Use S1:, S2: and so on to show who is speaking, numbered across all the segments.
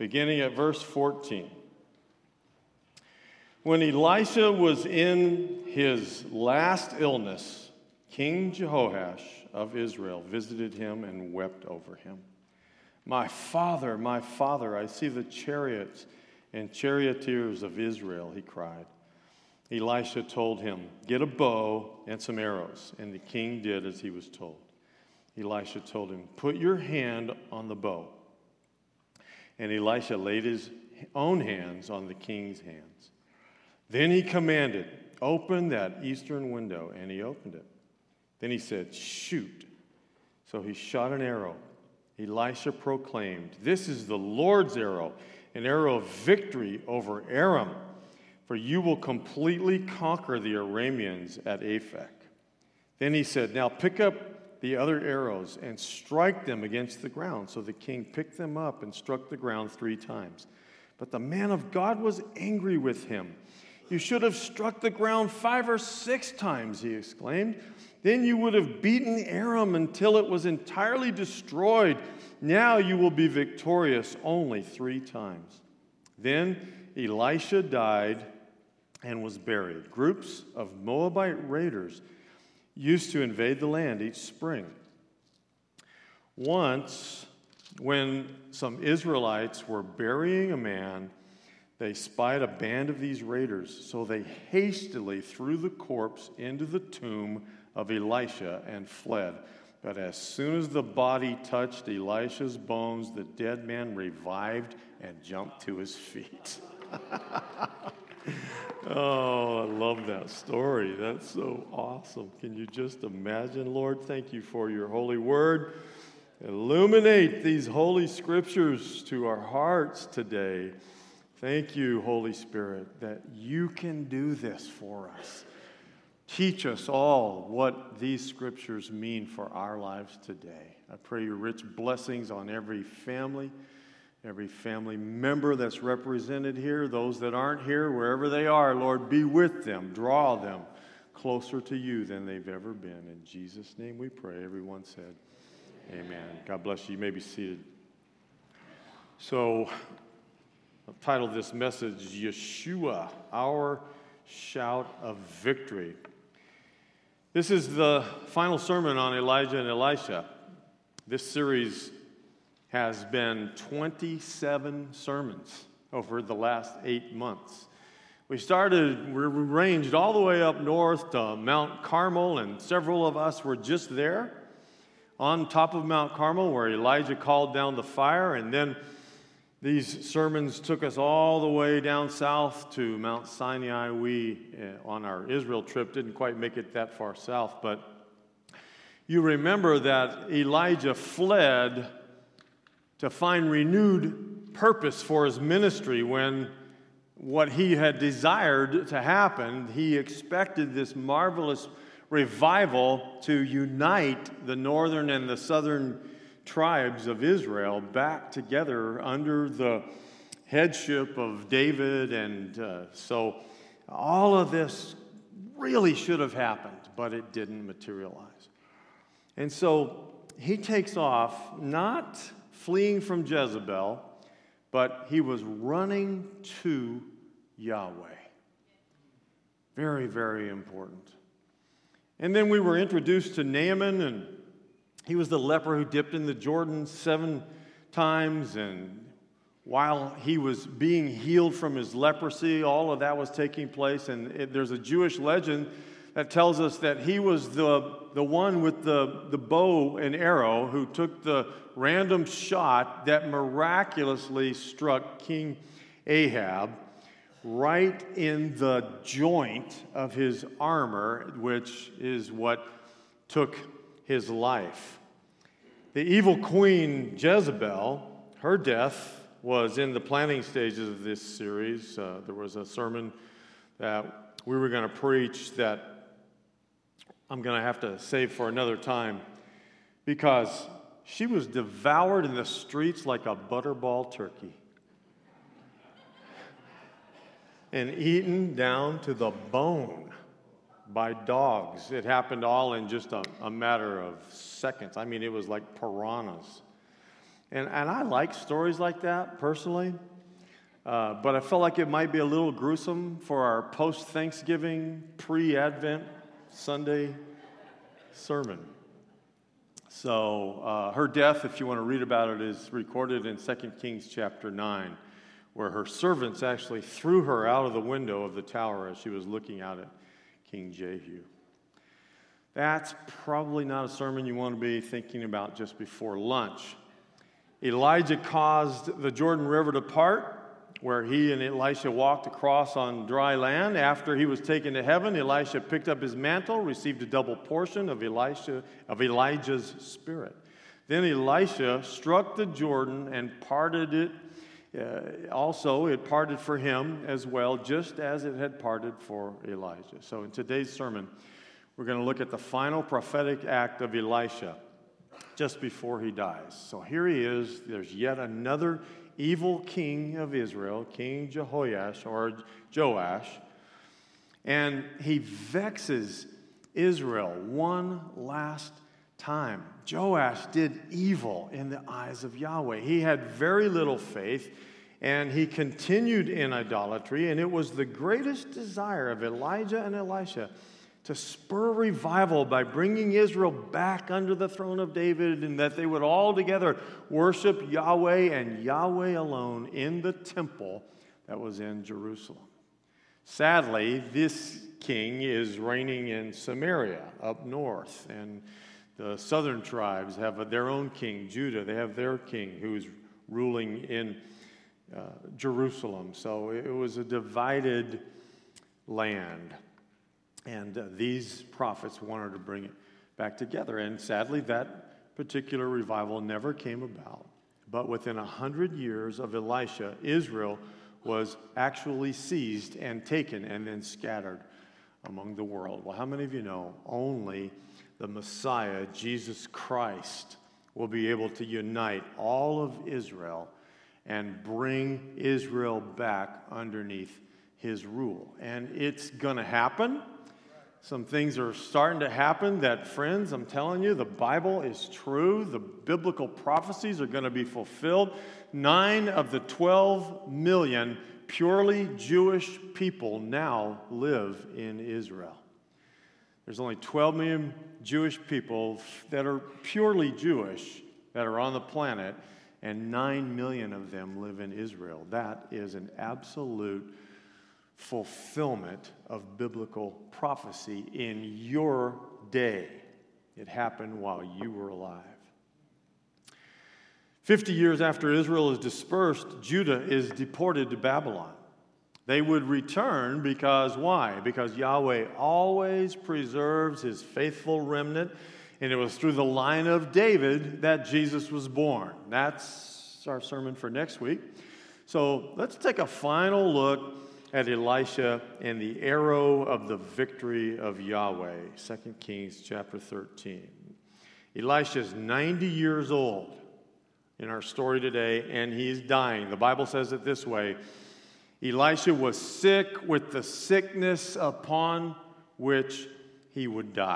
S1: beginning at verse 14. When Elisha was in his last illness, King Jehoash of Israel visited him and wept over him. My father, I see the chariots and charioteers of Israel," he cried. Elisha told him, "Get a bow and some arrows," and the king did as he was told. Elisha told him, "Put your hand on the bow." And Elisha laid his own hands on the king's hands. Then he commanded, "Open that eastern window," and he opened it. Then he said, "Shoot." So he shot an arrow. Elisha proclaimed, "This is the Lord's arrow, an arrow of victory over Aram, for you will completely conquer the Arameans at Aphek." Then he said, "Now pick up the other arrows and strike them against the ground." So the king picked them up and struck the ground 3 times. But the man of God was angry with him. "You should have struck the ground 5 or 6 times, he exclaimed. "Then you would have beaten Aram until it was entirely destroyed. Now you will be victorious only 3 times. Then Elisha died and was buried. Groups of Moabite raiders used to invade the land each spring. Once, when some Israelites were burying a man, they spied a band of these raiders. So they hastily threw the corpse into the tomb of Elisha and fled. But as soon as the body touched Elisha's bones, the dead man revived and jumped to his feet." Oh, I love that story. That's so awesome. Can you just imagine, Lord? Thank you for your holy word. Illuminate these holy scriptures to our hearts today. Thank you, Holy Spirit, that you can do this for us. Teach us all what these scriptures mean for our lives today. I pray your rich blessings on every family member that's represented here, those that aren't here, wherever they are, Lord, be with them, draw them closer to you than they've ever been. In Jesus' name we pray. Everyone said, amen. God bless you. You may be seated. So, I've titled this message, Yeshua, Our Shout of Victory. This is the final sermon on Elijah and Elisha. This series has been 27 sermons over the last 8 months. We ranged all the way up north to Mount Carmel, and several of us were just there on top of Mount Carmel where Elijah called down the fire, and then these sermons took us all the way down south to Mount Sinai. We, on our Israel trip, didn't quite make it that far south, but you remember that Elijah fled to find renewed purpose for his ministry when what he had desired to happen, he expected this marvelous revival to unite the northern and the southern tribes of Israel back together under the headship of David, and so all of this really should have happened, but it didn't materialize. And so he takes off, not fleeing from Jezebel, but he was running to Yahweh. Very, very important. And then we were introduced to Naaman, and he was the leper who dipped in the Jordan 7 times, and while he was being healed from his leprosy, all of that was taking place, and there's a Jewish legend that tells us that he was the one with the bow and arrow who took the random shot that miraculously struck King Ahab right in the joint of his armor, which is what took his life. The evil queen Jezebel, her death was in the planning stages of this series. There was a sermon that we were going to preach that I'm going to have to save for another time, because she was devoured in the streets like a butterball turkey and eaten down to the bone by dogs. It happened all in just a matter of seconds. I mean, it was like piranhas. And I like stories like that personally, but I felt like it might be a little gruesome for our post-Thanksgiving, pre-Advent Sunday sermon. So her death, if you want to read about it, is recorded in 2 Kings chapter 9, where her servants actually threw her out of the window of the tower as she was looking out at King Jehu. That's probably not a sermon you want to be thinking about just before lunch. Elijah caused the Jordan River to part, where he and Elisha walked across on dry land. After he was taken to heaven, Elisha picked up his mantle, received a double portion of Elijah's spirit. Then Elisha struck the Jordan and parted it. Also, it parted for him as well, just as it had parted for Elijah. So in today's sermon, we're going to look at the final prophetic act of Elisha just before he dies. So here he is. There's yet another evil king of Israel, King Jehoash or Joash, and he vexes Israel one last time. Joash did evil in the eyes of Yahweh. He had very little faith, and he continued in idolatry, and it was the greatest desire of Elijah and Elisha to spur revival by bringing Israel back under the throne of David, and that they would all together worship Yahweh and Yahweh alone in the temple that was in Jerusalem. Sadly, this king is reigning in Samaria up north, and the southern tribes have their own king, Judah. They have their king who's ruling in Jerusalem. So it was a divided land. And these prophets wanted to bring it back together. And sadly, that particular revival never came about. But within 100 years of Elisha, Israel was actually seized and taken and then scattered among the world. Well, how many of you know only the Messiah, Jesus Christ, will be able to unite all of Israel and bring Israel back underneath his rule? And it's going to happen. Some things are starting to happen that, friends, I'm telling you, the Bible is true. The biblical prophecies are going to be fulfilled. 9 of the 12 million purely Jewish people now live in Israel. There's only 12 million Jewish people that are purely Jewish that are on the planet, and 9 million of them live in Israel. That is an absolute fulfillment of biblical prophecy in your day. It happened while you were alive. 50 years after Israel is dispersed, Judah is deported to Babylon. They would return because why? Because Yahweh always preserves his faithful remnant, and it was through the line of David that Jesus was born. That's our sermon for next week. So let's take a final look at Elisha and the arrow of the victory of Yahweh, 2 Kings chapter 13. Elisha is 90 years old in our story today, and he's dying. The Bible says it this way: Elisha was sick with the sickness upon which he would die.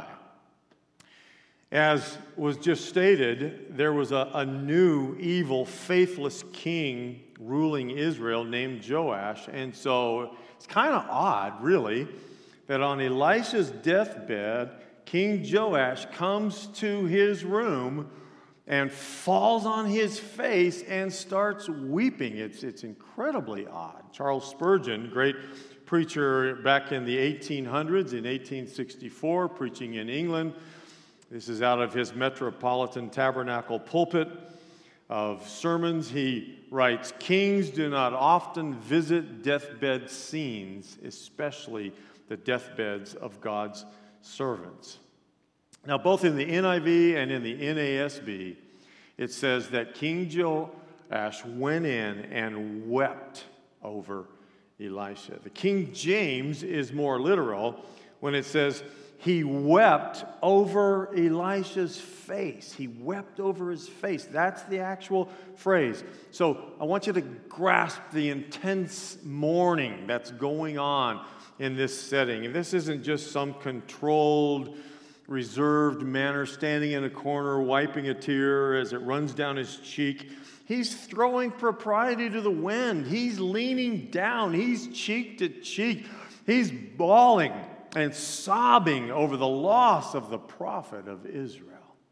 S1: As was just stated, there was a new, evil, faithless king ruling Israel named Joash. And so it's kind of odd, really, that on Elisha's deathbed, King Joash comes to his room and falls on his face and starts weeping. It's incredibly odd. Charles Spurgeon, great preacher back in the 1800s, in 1864, preaching in England. This is out of his Metropolitan Tabernacle pulpit of sermons. He writes, "Kings do not often visit deathbed scenes, especially the deathbeds of God's servants." Now, both in the NIV and in the NASB, it says that King Joash went in and wept over Elisha. The King James is more literal when it says he wept over Elisha's face. He wept over his face. That's the actual phrase. So I want you to grasp the intense mourning that's going on in this setting. And this isn't just some controlled reserved manner, standing in a corner, wiping a tear as it runs down his cheek. He's throwing propriety to the wind. He's leaning down. He's cheek to cheek. He's bawling and sobbing over the loss of the prophet of Israel.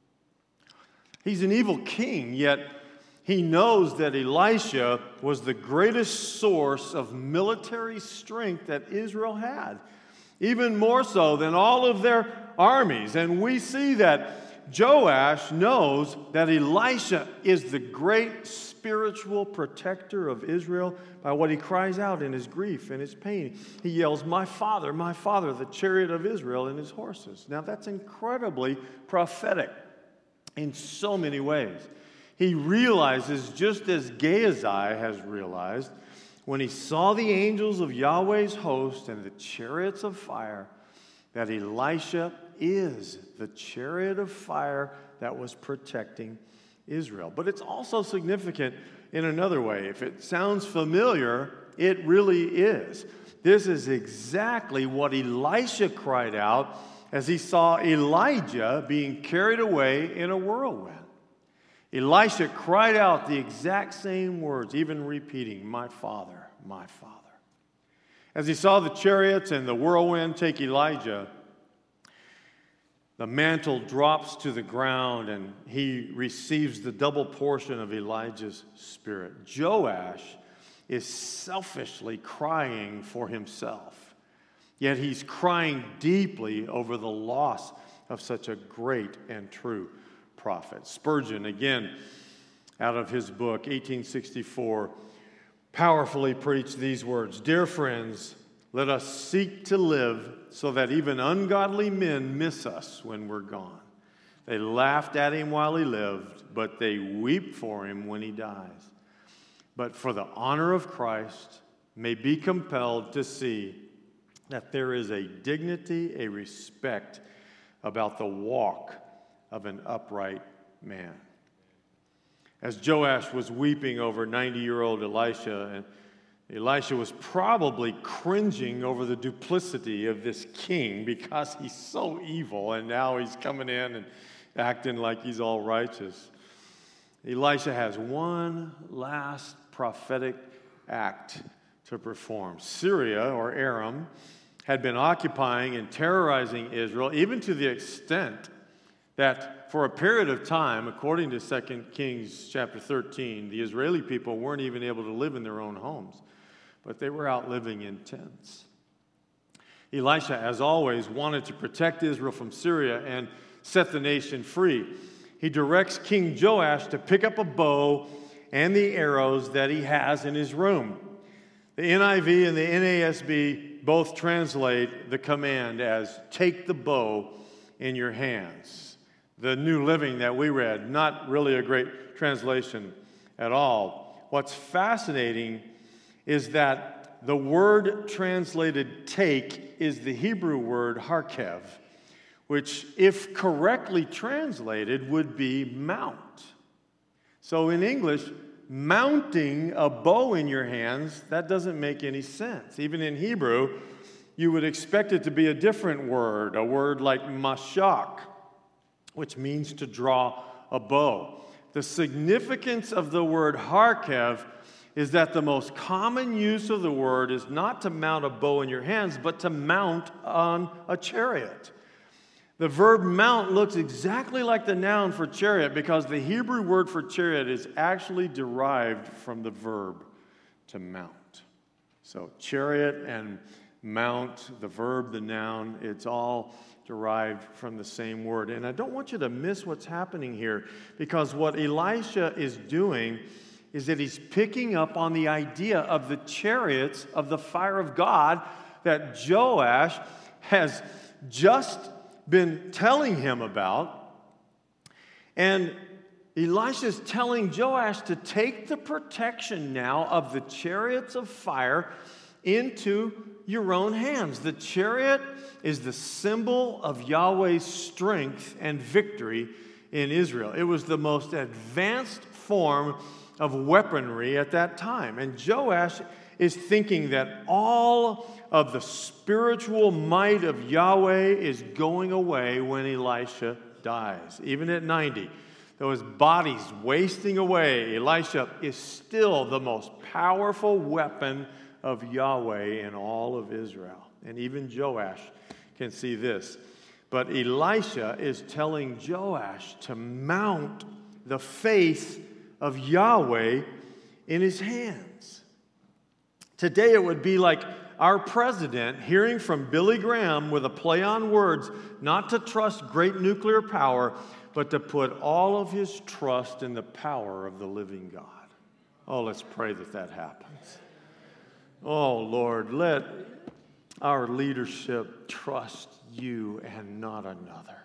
S1: He's an evil king, yet he knows that Elisha was the greatest source of military strength that Israel had, even more so than all of their armies. And we see that Joash knows that Elisha is the great spiritual protector of Israel by what he cries out in his grief and his pain. He yells, my father, the chariot of Israel and his horses." Now that's incredibly prophetic in so many ways. He realizes, just as Gehazi has realized, when he saw the angels of Yahweh's host and the chariots of fire, that Elisha is the chariot of fire that was protecting Israel. But it's also significant in another way. If it sounds familiar, it really is. This is exactly what Elisha cried out as he saw Elijah being carried away in a whirlwind. Elisha cried out the exact same words, even repeating, my father, my father. As he saw the chariots and the whirlwind take Elijah, the mantle drops to the ground and he receives the double portion of Elijah's spirit. Joash is selfishly crying for himself, yet he's crying deeply over the loss of such a great and true prophet. Spurgeon, again, out of his book, 1864, powerfully preached these words, "Dear friends, let us seek to live so that even ungodly men miss us when we're gone. They laughed at him while he lived, but they weep for him when he dies. But for the honor of Christ, may be compelled to see that there is a dignity, a respect about the walk of an upright man." As Joash was weeping over 90-year-old Elisha, and Elisha was probably cringing over the duplicity of this king because he's so evil, and now he's coming in and acting like he's all righteous. Elisha has one last prophetic act to perform. Syria, or Aram, had been occupying and terrorizing Israel, even to the extent that for a period of time, according to 2 Kings chapter 13, the Israeli people weren't even able to live in their own homes, but they were out living in tents. Elisha, as always, wanted to protect Israel from Syria and set the nation free. He directs King Joash to pick up a bow and the arrows that he has in his room. The NIV and the NASB both translate the command as, "Take the bow in your hands." The New Living that we read, not really a great translation at all. What's fascinating is that the word translated take is the Hebrew word harkev, which, if correctly translated, would be mount. So in English, mounting a bow in your hands, that doesn't make any sense. Even in Hebrew, you would expect it to be a different word, a word like mashak, which means to draw a bow. The significance of the word harkev is that the most common use of the word is not to mount a bow in your hands, but to mount on a chariot. The verb mount looks exactly like the noun for chariot because the Hebrew word for chariot is actually derived from the verb to mount. So chariot and mount, the verb, the noun, it's all derived from the same word. And I don't want you to miss what's happening here, because what Elisha is doing is that he's picking up on the idea of the chariots of the fire of God that Joash has just been telling him about. And Elisha's telling Joash to take the protection now of the chariots of fire into your own hands. The chariot is the symbol of Yahweh's strength and victory in Israel. It was the most advanced form of weaponry at that time. And Joash is thinking that all of the spiritual might of Yahweh is going away when Elisha dies. Even at 90, though his body's wasting away, Elisha is still the most powerful weapon of Yahweh in all of Israel. And even Joash can see this. But Elisha is telling Joash to mount the faith of Yahweh in his hands. Today it would be like our president hearing from Billy Graham with a play on words, not to trust great nuclear power, but to put all of his trust in the power of the living God. Oh, let's pray that that happens. Oh, Lord, let our leadership trust you and not another.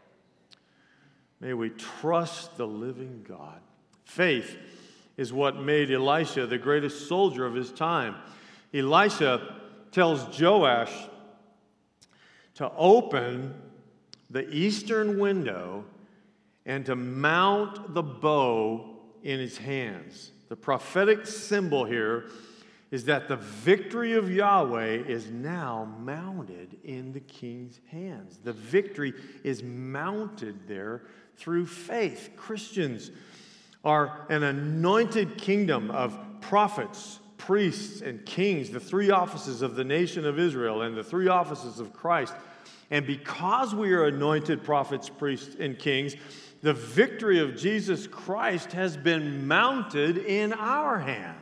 S1: May we trust the living God. Faith is what made Elisha the greatest soldier of his time. Elisha tells Joash to open the eastern window and to mount the bow in his hands. The prophetic symbol here is that the victory of Yahweh is now mounted in the king's hands. The victory is mounted there through faith. Christians are an anointed kingdom of prophets, priests, and kings, the three offices of the nation of Israel and the three offices of Christ. And because we are anointed prophets, priests, and kings, the victory of Jesus Christ has been mounted in our hands.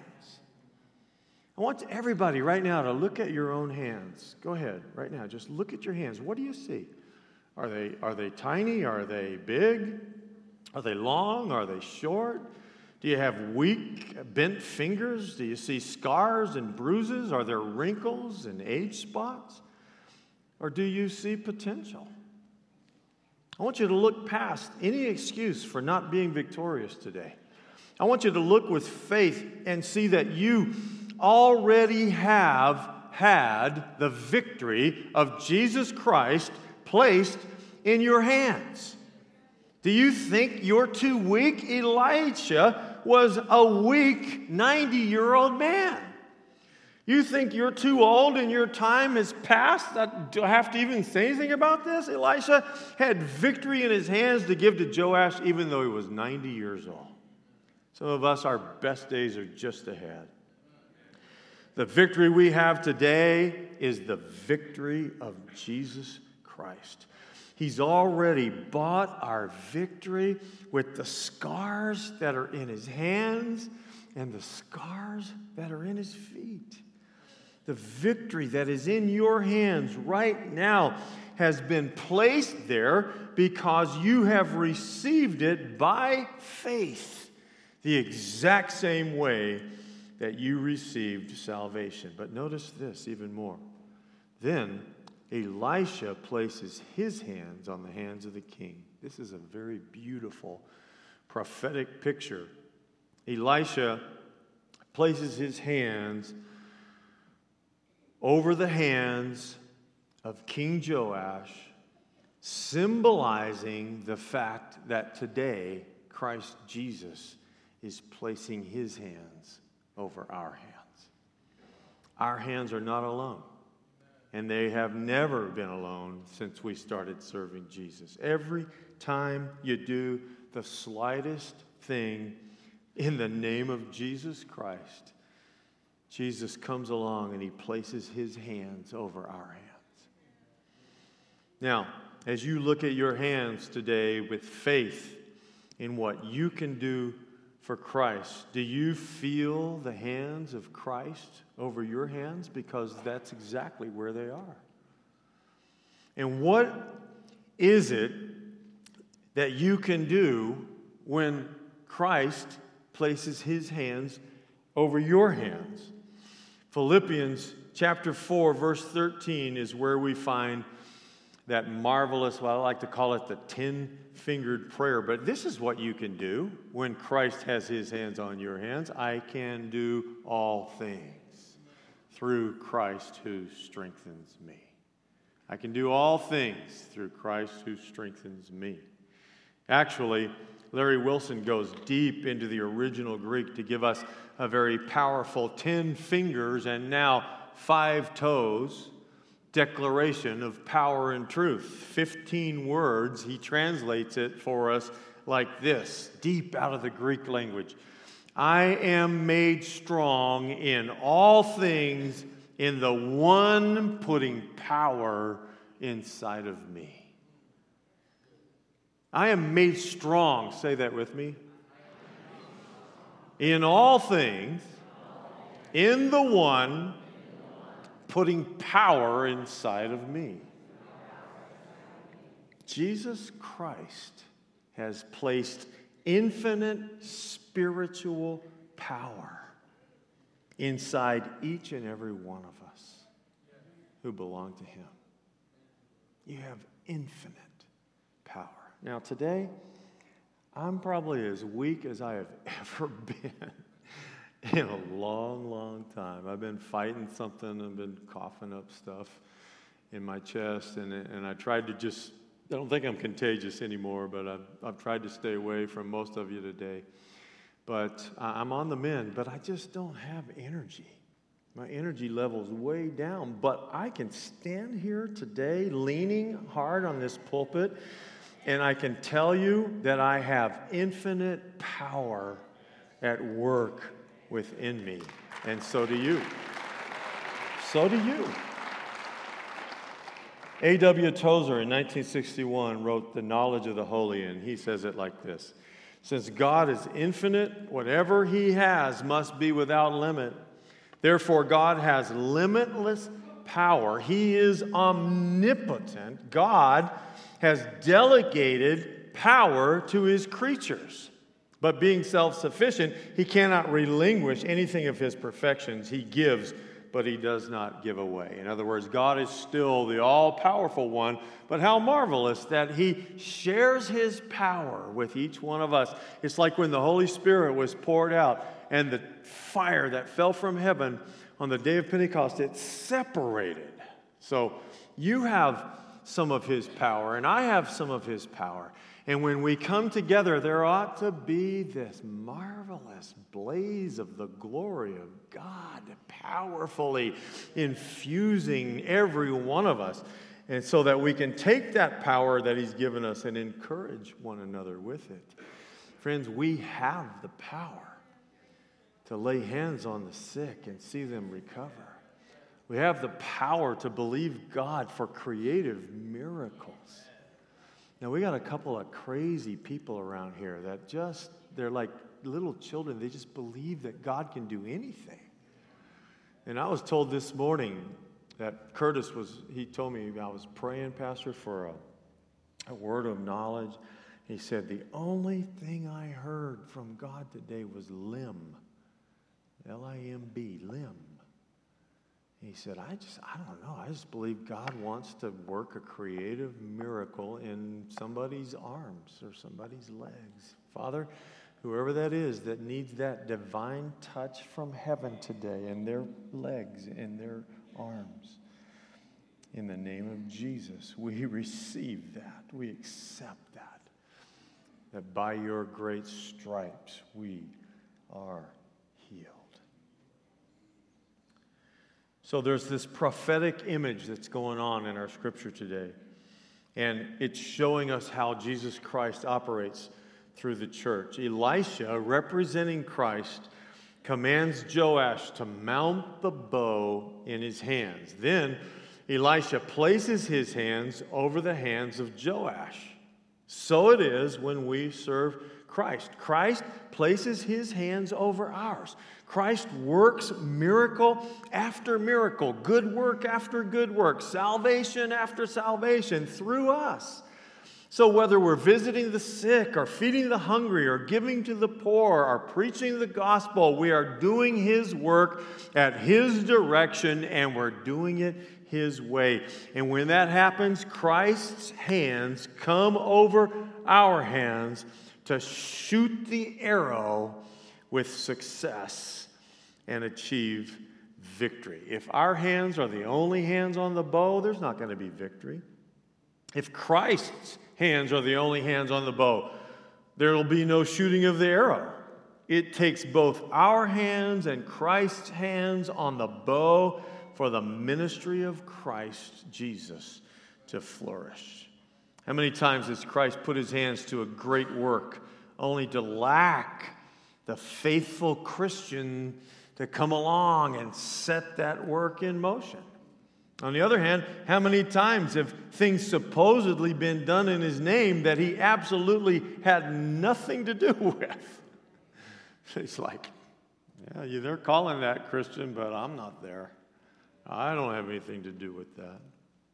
S1: I want everybody right now to look at your own hands. Go ahead, right now. Just look at your hands. What do you see? Are they tiny? Are they big? Are they long? Are they short? Do you have weak, bent fingers? Do you see scars and bruises? Are there wrinkles and age spots? Or do you see potential? I want you to look past any excuse for not being victorious today. I want you to look with faith and see that you already have had the victory of Jesus Christ placed in your hands. Do you think you're too weak? Elisha was a weak 90-year-old man. You think you're too old and your time has passed? Do I have to even say anything about this? Elisha had victory in his hands to give to Joash even though he was 90 years old. Some of us, our best days are just ahead. The victory we have today is the victory of Jesus Christ. He's already bought our victory with the scars that are in his hands and the scars that are in his feet. The victory that is in your hands right now has been placed there because you have received it by faith, the exact same way that you received salvation. But notice this even more. Then Elisha places his hands on the hands of the king. This is a very beautiful prophetic picture. Elisha places his hands over the hands of King Joash, symbolizing the fact that today Christ Jesus is placing his hands over our hands. Our hands are not alone. And they have never been alone since we started serving Jesus. Every time you do the slightest thing in the name of Jesus Christ, Jesus comes along and he places his hands over our hands. Now, as you look at your hands today with faith in what you can do for Christ, do you feel the hands of Christ over your hands? Because that's exactly where they are. And what is it that you can do when Christ places his hands over your hands? Philippians chapter 4, verse 13 is where we find that marvelous, well, I like to call it the 10-fingered prayer. But this is what you can do when Christ has his hands on your hands. I can do all things through Christ who strengthens me. I can do all things through Christ who strengthens me. Actually, Larry Wilson goes deep into the original Greek to give us a very powerful 10 fingers and now 5 toes declaration of power and truth. 15 words, he translates it for us like this, deep out of the Greek language. I am made strong in all things in the one putting power inside of me. I am made strong, say that with me. In all things, in the one putting power inside of me. Jesus Christ has placed infinite spiritual power inside each and every one of us who belong to Him. You have infinite power. Now today, I'm probably as weak as I have ever been in a long, long time. I've been fighting something. I've been coughing up stuff in my chest, and I tried to just, I don't think I'm contagious anymore, but I've tried to stay away from most of you today. But I'm on the mend, but I just don't have energy. My energy level's way down, but I can stand here today leaning hard on this pulpit, and I can tell you that I have infinite power at work within me. And so do you. So do you. A.W. Tozer in 1961 wrote The Knowledge of the Holy, and he says it like this. Since God is infinite, whatever He has must be without limit. Therefore, God has limitless power. He is omnipotent. God has delegated power to His creatures. But being self-sufficient, He cannot relinquish anything of His perfections. He gives, but He does not give away. In other words, God is still the all-powerful one, but how marvelous that He shares His power with each one of us. It's like when the Holy Spirit was poured out and the fire that fell from heaven on the day of Pentecost, it separated. So you have some of His power, and I have some of His power. And when we come together, there ought to be this marvelous blaze of the glory of God, powerfully infusing every one of us. And so that we can take that power that He's given us and encourage one another with it. Friends, we have the power to lay hands on the sick and see them recover. We have the power to believe God for creative miracles. Now, we got a couple of crazy people around here that they're like little children. They just believe that God can do anything. And I was told this morning that he told me I was praying, Pastor, for a word of knowledge. He said, the only thing I heard from God today was limb. L-I-M-B, limb. He said, I don't know. I just believe God wants to work a creative miracle in somebody's arms or somebody's legs. Father, whoever that is that needs that divine touch from heaven today in their legs, in their arms, in the name of Jesus, we receive that. We accept that by your great stripes we are healed. So there's this prophetic image that's going on in our scripture today. And it's showing us how Jesus Christ operates through the church. Elisha, representing Christ, commands Joash to mount the bow in his hands. Then Elisha places his hands over the hands of Joash. So it is when we serve Christ. Christ places His hands over ours. Christ works miracle after miracle, good work after good work, salvation after salvation through us. So whether we're visiting the sick or feeding the hungry or giving to the poor or preaching the gospel, we are doing His work at His direction and we're doing it His way. And when that happens, Christ's hands come over our hands to shoot the arrow with success and achieve victory. If our hands are the only hands on the bow, there's not going to be victory. If Christ's hands are the only hands on the bow, there will be no shooting of the arrow. It takes both our hands and Christ's hands on the bow for the ministry of Christ Jesus to flourish. How many times has Christ put his hands to a great work only to lack the faithful Christian to come along and set that work in motion? On the other hand, how many times have things supposedly been done in his name that he absolutely had nothing to do with? It's like, yeah, they're calling that Christian, but I'm not there. I don't have anything to do with that.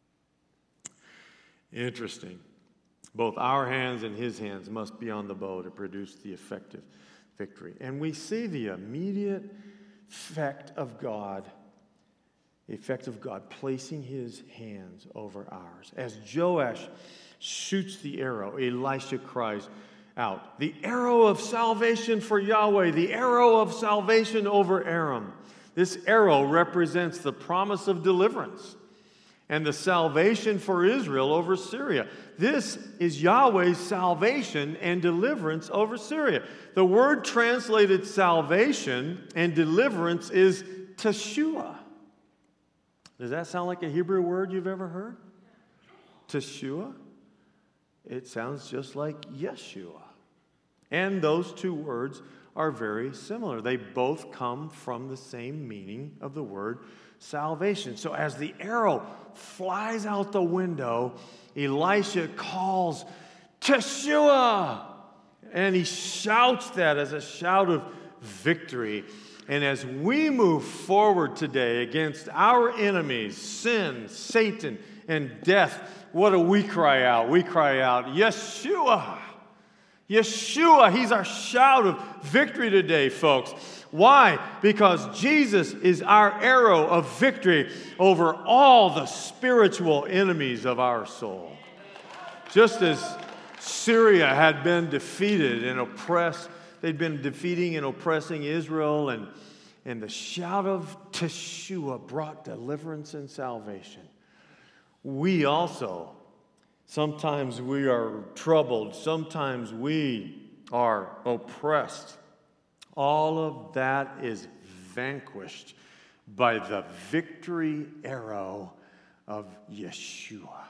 S1: Interesting. Both our hands and his hands must be on the bow to produce the effective victory. And we see the immediate effect of God placing his hands over ours. As Joash shoots the arrow, Elisha cries out, "The arrow of salvation for Yahweh, the arrow of salvation over Aram." This arrow represents the promise of deliverance and the salvation for Israel over Syria. This is Yahweh's salvation and deliverance over Syria. The word translated salvation and deliverance is Teshua. Does that sound like a Hebrew word you've ever heard? Teshua? It sounds just like Yeshua. And those two words are very similar. They both come from the same meaning of the word salvation. So as the arrow flies out the window, Elisha calls, "Teshua!" And he shouts that as a shout of victory. And as we move forward today against our enemies, sin, Satan, and death, what do we cry out? We cry out, "Yeshua!" Yeshua, he's our shout of victory today, folks. Why? Because Jesus is our arrow of victory over all the spiritual enemies of our soul. Just as Syria had been defeated and oppressed, they'd been defeating and oppressing Israel, and the shout of Teshua brought deliverance and salvation. We also, sometimes we are troubled, sometimes we are oppressed. All of that is vanquished by the victory arrow of Yeshua,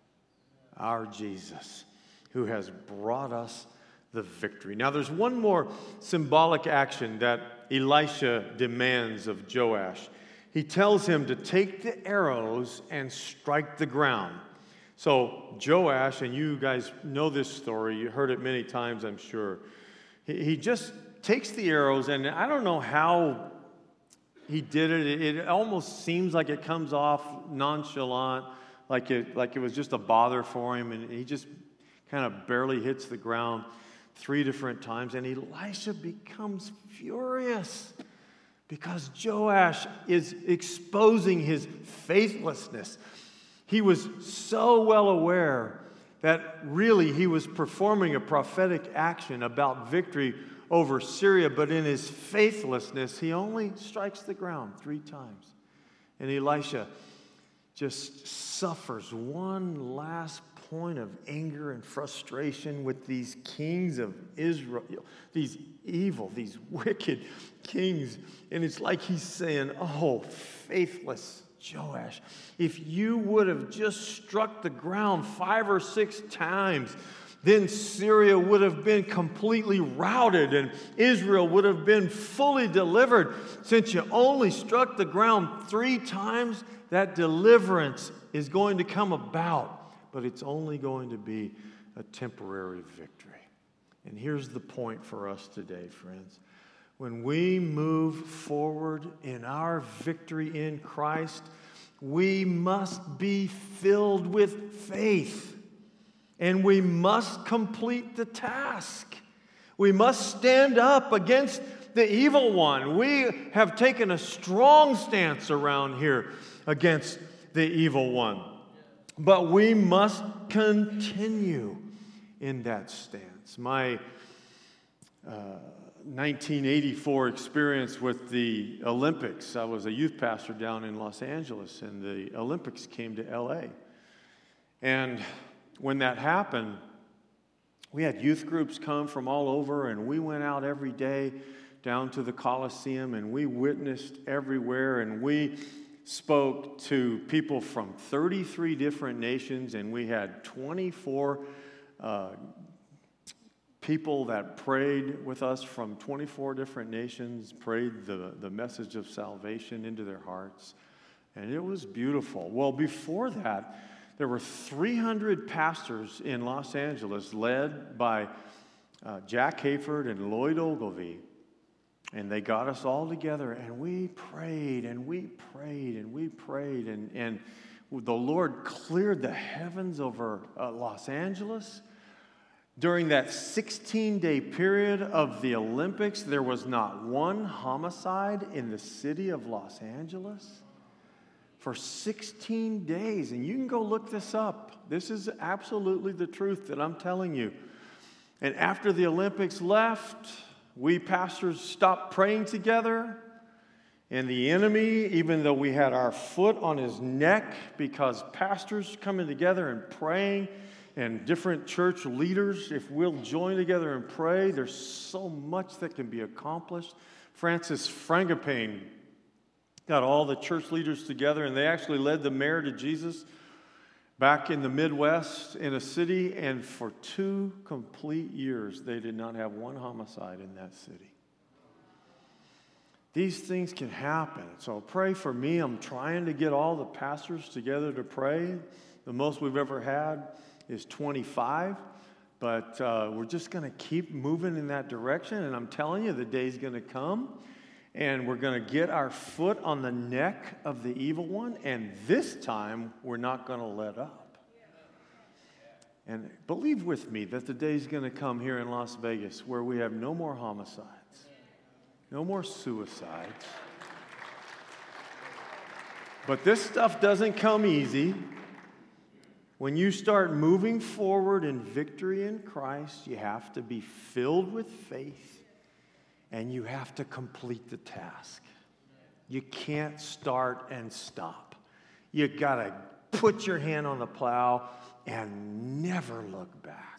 S1: our Jesus, who has brought us the victory. Now, there's one more symbolic action that Elisha demands of Joash. He tells him to take the arrows and strike the ground. So Joash, and you guys know this story, you heard it many times, I'm sure. He just takes the arrows, and I don't know how he did it. It almost seems like it comes off nonchalant, like it was just a bother for him, and he just kind of barely hits the ground 3 different times, and Elisha becomes furious because Joash is exposing his faithlessness. He was so well aware that really he was performing a prophetic action about victory over Syria, but in his faithlessness, he only strikes the ground 3 times. And Elisha just suffers one last point of anger and frustration with these kings of Israel, these evil, these wicked kings. And it's like he's saying, "Oh, faithless Joash, if you would have just struck the ground 5 or 6 times, then Syria would have been completely routed and Israel would have been fully delivered. Since you only struck the ground 3 times, that deliverance is going to come about, but it's only going to be a temporary victory." And here's the point for us today, friends. When we move forward in our victory in Christ, we must be filled with faith. And we must complete the task. We must stand up against the evil one. We have taken a strong stance around here against the evil one. But we must continue in that stance. My 1984 experience with the Olympics. I was a youth pastor down in Los Angeles, and the Olympics came to LA. And when that happened, We had youth groups come from all over, and we went out every day down to the Coliseum, and we witnessed everywhere, and we spoke to people from 33 different nations, and we had 24 people that prayed with us from 24 different nations, prayed the message of salvation into their hearts, and it was beautiful. Well, before that, there were 300 pastors in Los Angeles led by Jack Hayford and Lloyd Ogilvie. And they got us all together, and we prayed, and we prayed, and we prayed. And the Lord cleared the heavens over Los Angeles. During that 16-day period of the Olympics, there was not one homicide in the city of Los Angeles. For 16 days, and you can go look this up. This is absolutely the truth that I'm telling you. And after the Olympics left, we pastors stopped praying together. And the enemy, even though we had our foot on his neck, because pastors coming together and praying, and different church leaders, if we'll join together and pray, there's so much that can be accomplished. Francis Frangipane got all the church leaders together, and they actually led the mayor to Jesus back in the Midwest in a city, and for 2 complete years, they did not have one homicide in that city. These things can happen. So pray for me. I'm trying to get all the pastors together to pray. The most we've ever had is 25, but we're just going to keep moving in that direction, and I'm telling you, the day's going to come. And we're going to get our foot on the neck of the evil one. And this time, we're not going to let up. And believe with me that the day's going to come here in Las Vegas where we have no more homicides, no more suicides. But this stuff doesn't come easy. When you start moving forward in victory in Christ, you have to be filled with faith. And you have to complete the task. You can't start and stop. You got to put your hand on the plow and never look back.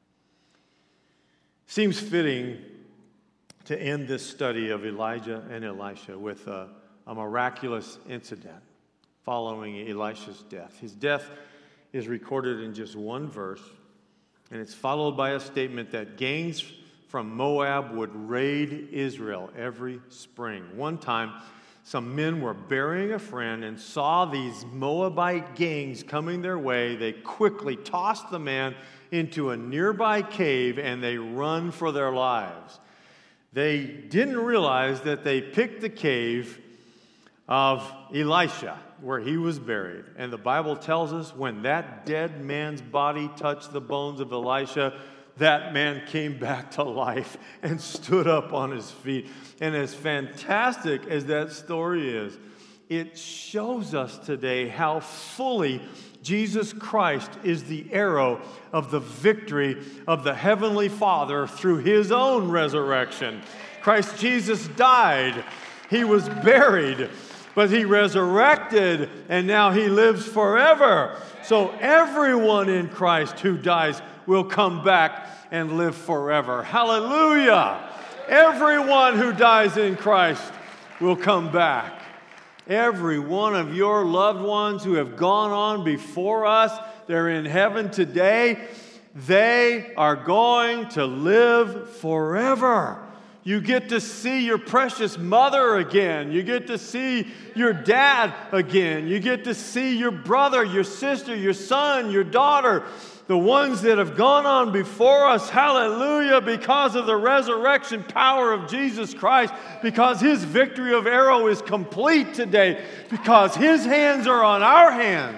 S1: Seems fitting to end this study of Elijah and Elisha with a miraculous incident following Elisha's death. His death is recorded in just one verse, and it's followed by a statement that gangs from Moab would raid Israel every spring. One time, some men were burying a friend and saw these Moabite gangs coming their way. They quickly tossed the man into a nearby cave, and they run for their lives. They didn't realize that they picked the cave of Elisha, where he was buried. And the Bible tells us when that dead man's body touched the bones of Elisha, that man came back to life and stood up on his feet. And as fantastic as that story is, it shows us today how fully Jesus Christ is the arrow of the victory of the Heavenly Father through His own resurrection. Christ Jesus died, He was buried, but He resurrected, and now He lives forever. So everyone in Christ who dies will come back and live forever. Hallelujah! Everyone who dies in Christ will come back. Every one of your loved ones who have gone on before us, they're in heaven today. They are going to live forever. You get to see your precious mother again. You get to see your dad again. You get to see your brother, your sister, your son, your daughter, the ones that have gone on before us. Hallelujah, because of the resurrection power of Jesus Christ, because His victory of arrow is complete today, because His hands are on our hands.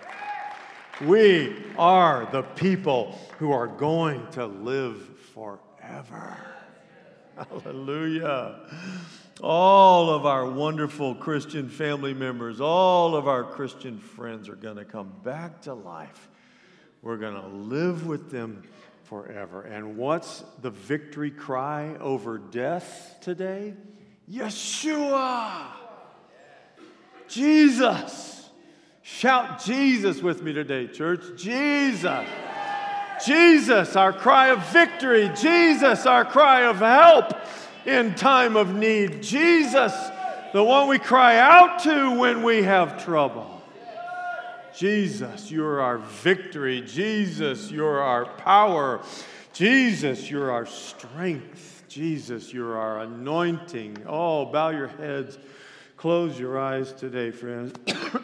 S1: We are the people who are going to live forever. Hallelujah. All of our wonderful Christian family members, all of our Christian friends are going to come back to life. We're going to live with them forever. And what's the victory cry over death today? Yeshua! Jesus! Shout Jesus with me today, church. Jesus! Jesus, our cry of victory. Jesus, our cry of help in time of need. Jesus, the one we cry out to when we have trouble. Jesus, you're our victory. Jesus, you're our power. Jesus, you're our strength. Jesus, you're our anointing. Oh, bow your heads. Close your eyes today, friends.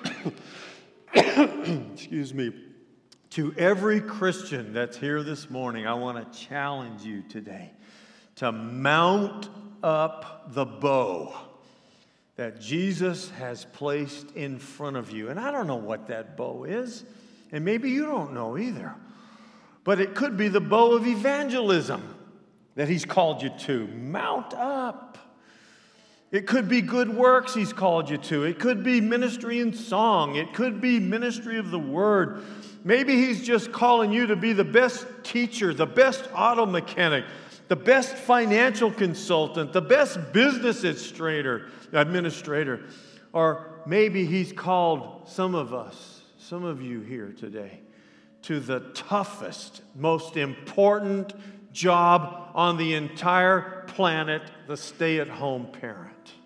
S1: Excuse me. To every Christian that's here this morning, I want to challenge you today to mount up the bow that Jesus has placed in front of you. And I don't know what that bow is, and maybe you don't know either. But it could be the bow of evangelism that He's called you to. Mount up. It could be good works He's called you to. It could be ministry in song. It could be ministry of the Word. Maybe He's just calling you to be the best teacher, the best auto mechanic, the best financial consultant, the best business administrator. Or maybe He's called some of us, some of you here today, to the toughest, most important job on the entire planet, the stay-at-home parent.